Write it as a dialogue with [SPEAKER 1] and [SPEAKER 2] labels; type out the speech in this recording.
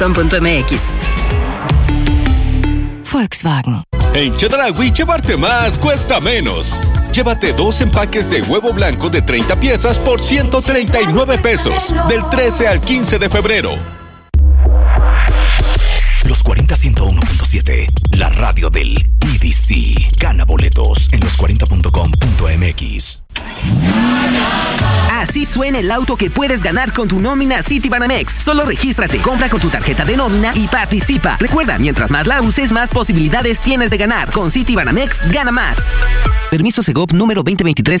[SPEAKER 1] Volkswagen.
[SPEAKER 2] En Chedraui, llevarte más cuesta menos. Llévate 2 empaques de huevo blanco de 30 piezas por 139 pesos, del 13 al 15 de febrero.
[SPEAKER 3] Los 40-101.7, la radio del EDC. Gana boletos en los40.com.mx.
[SPEAKER 4] Así suena el auto que puedes ganar con tu nómina Citibanamex. Solo regístrate, compra con tu tarjeta de nómina y participa. Recuerda, mientras más la uses, más posibilidades tienes de ganar. Con Citibanamex, gana más. Permiso Segov número 2023